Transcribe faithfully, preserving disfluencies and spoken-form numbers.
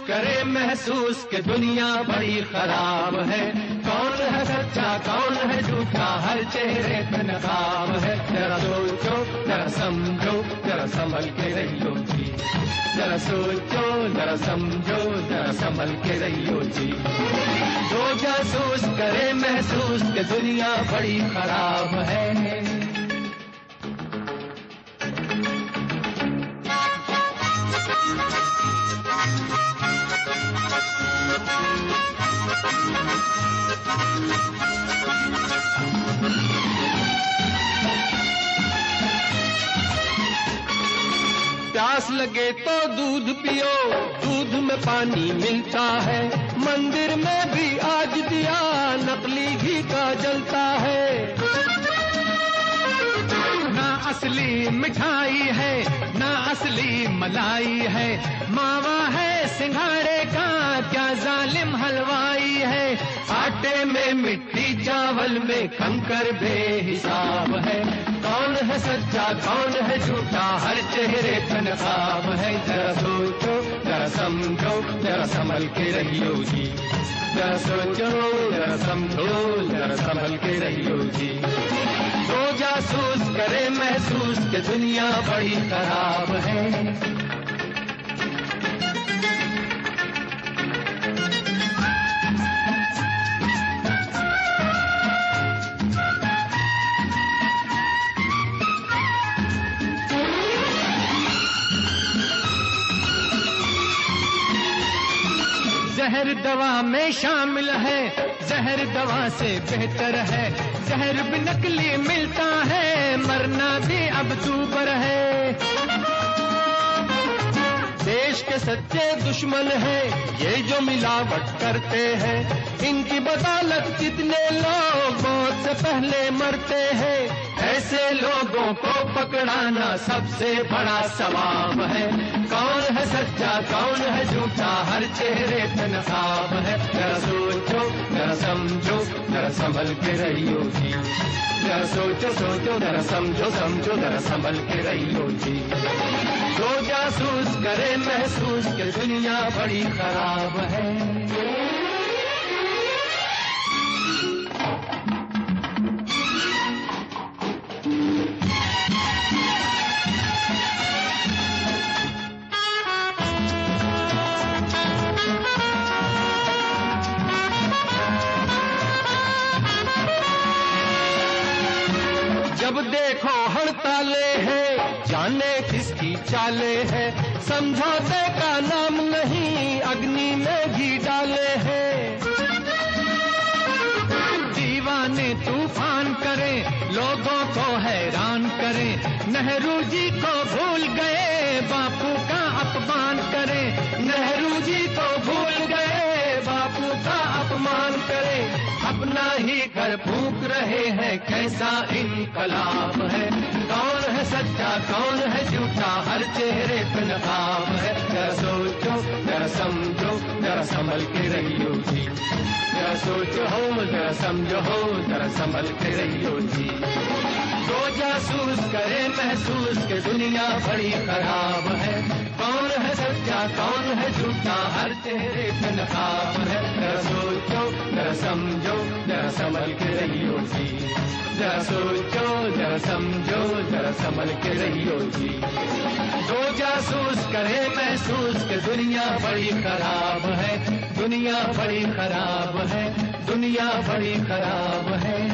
करे महसूस कि दुनिया बड़ी खराब है। कौन है सच्चा कौन है झूठा, हर चेहरे पे नकाब है। जरा सोचो जरा समझो जरा संभल के रहियो जी, जरा सोचो जरा समझो जरा संभल के रहियो जी। जो जासूस करे महसूस कि दुनिया बड़ी खराब है। प्यास लगे तो दूध पियो, दूध में पानी मिलता है। मंदिर में भी आज दिया नकली घी का जलता है। ना असली मिठाई है ना असली मलाई है, मावा है सिंघाड़े का क्या जालिम हलवाई है। आटे में मिट्टी चावल में कंकर बेहिसाब है। कौन है सच्चा कौन है झूठा, हर चेहरे पे नकाब है। जरा सोचो जरा समझो जरा संभल के रहियो जी, जरा सोचो जरा समझो जरा संभल के रहियो जी। जो जासूस करे महसूस कि दुनिया बड़ी खराब है। जहर दवा में शामिल है, जहर दवा से बेहतर है। जहर भी नकली मिलता है, मरना भी अब दूबर है। देश के सच्चे दुश्मन है ये जो मिलावट करते हैं। इनकी बदौलत कितने लोग मौत से पहले मरते हैं। ऐसे लोगों को पकड़ाना सबसे बड़ा सवाब है। कौन है सच्चा कौन है झूठा, हर चेहरे पे नकाब है। जरा सोचो जरा समझो जरा संभल के रहियो जी, जरा सोचो सोचो जरा समझो समझो जरा संभल के रहियो जी। जो जासूस करे महसूस कि दुनिया बड़ी खराब है। जब देखो हड़ताले हैं जाने किसकी चाले हैं। समझौते का नाम नहीं अग्नि में घी डाले हैं। दीवाने तूफान करें लोगों को हैरान करें। नेहरू जी को भूल गए बापू का अपमान करें। नेहरू जी को भूल गए बापू का अपमान करें। अपना ही घर फूंक रहे हैं कैसा इनकलाब है। कौन है सच्चा कौन है झूठा, हर चेहरे पे नकाब है। जरा सोचो जरा समझो जरा संभल के रहियो जी, जरा सोचो हो जरा समझो हो जरा संभल के रहियो जी। जो जासूस करे महसूस कि दुनिया बड़ी खराब है। कौन है सच्चा कौन है झूठा, हर चेहरे पे नकाब है। जरा सोचो जरा समझो जरा संभल के रहियो जी, जरा सोचो जरा समझो जरा संभल के रहियो जी। जो जासूस करे महसूस कि दुनिया बड़ी खराब है। दुनिया बड़ी खराब है, दुनिया बड़ी खराब है।